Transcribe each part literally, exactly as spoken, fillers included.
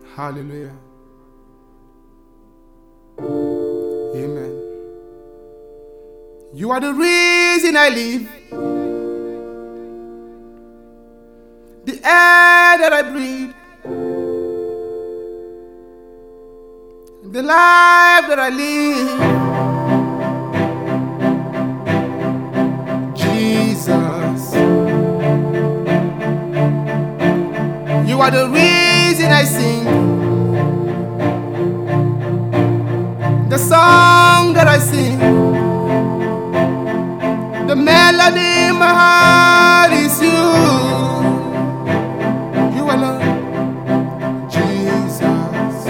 Hallelujah. Amen. You are the reason I live. The air that I breathe. The life that I live. Jesus. You are the reason I sing. The song that I sing. The melody in my heart is you. You alone. Jesus.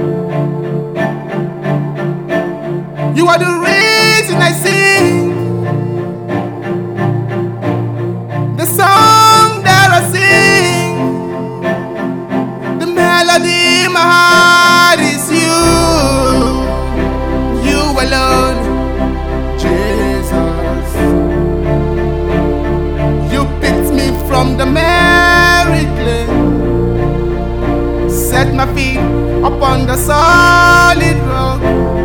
You are the reason I sing. The song that I sing. The melody in my heart is you. You alone. Jesus. You picked me from the merry clay. Set my feet upon the solid rock.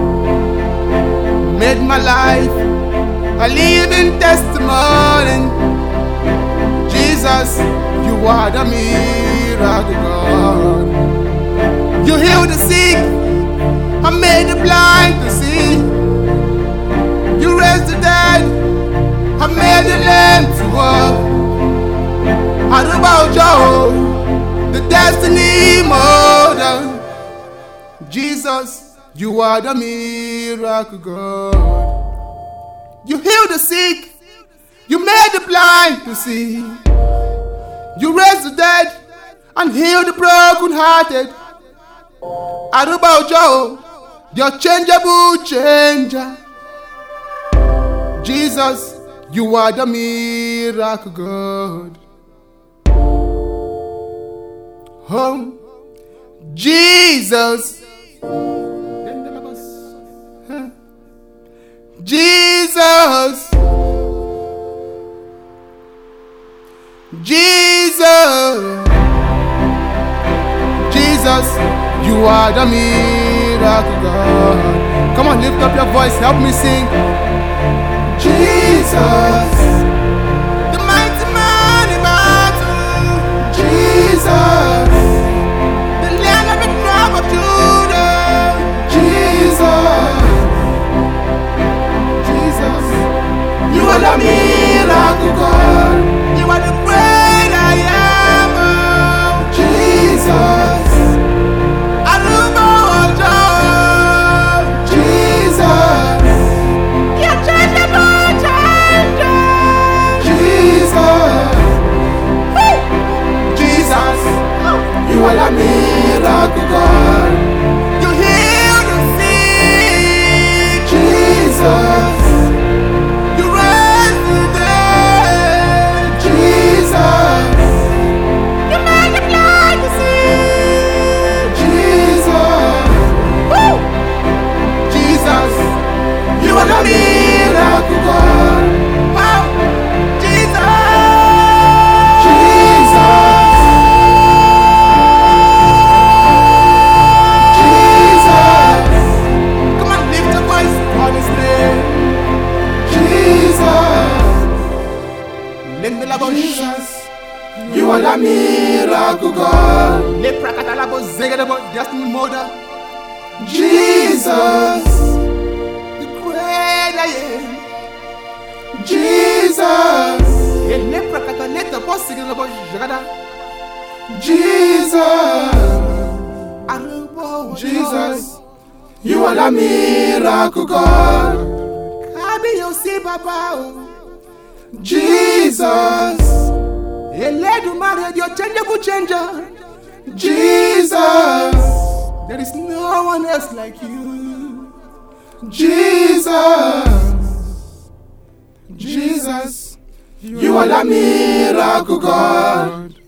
Made my life a living testimony. Jesus, you are the miracle God. You heal the sick and made the blind to see. You raised the dead and made the lame to walk. And about you, the destiny molder. Jesus, you are the miracle God. You heal the sick. You made the blind to see. You raised the dead and healed the broken-hearted. And about you, the changeable changer. Jesus, you are the miracle God. Oh, Jesus. Jesus. Jesus. Jesus, you are the miracle God. Come on, lift up your voice, help me sing. Jesus, the mighty man in battle. Jesus, the Lion of the tribe of Judah. Jesus, Jesus, you are the miracle God. You are the great I am. Jesus, Aruba Ojo. Jesus, you change the world, Jesus, hey. Jesus, you are the miracle God. You heal the sick. Jesus, you raise the dead. Jesus, you make the blind to see. Jesus, woo. Jesus, you are the miracle God. Wow, Jesus, Jesus, Jesus. Come on, lift your voice on His name. Jesus, Jesus, you are the miracle God. Jesus, the great I am. Jesus, Jesus, Jesus, you are the miracle God. Jesus, your changeable changer. Jesus, there is no one else like you. Jesus, Jesus, you are the miracle God.